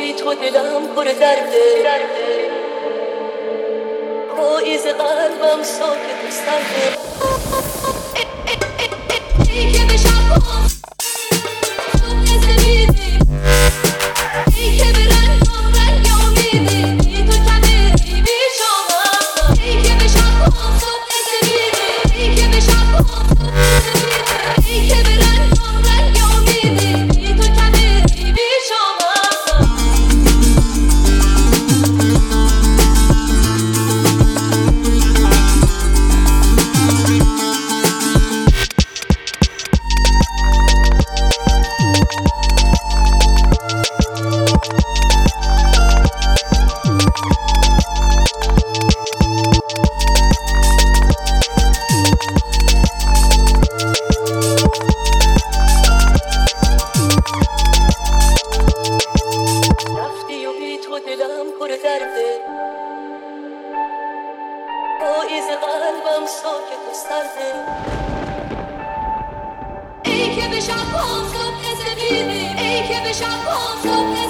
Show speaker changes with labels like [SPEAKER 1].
[SPEAKER 1] بی تو دلم پر درده، پاییز قلبم ساکت و سرده. ای که به شب صبح زمیدی، ای که به رنگام رنگ امیدی، بی تو کمه بی شما. ای که به شب صبح زمیدی، ای که به شب صبح زمیدی، ای که به رنگام رنگ امیدی، بی تو کمه بی شما. رفتی و بی تو دلم پر درده، پاییز قلبم ساکت و سرده. ای که به شب صبح زمیدی، ای که به شب صبح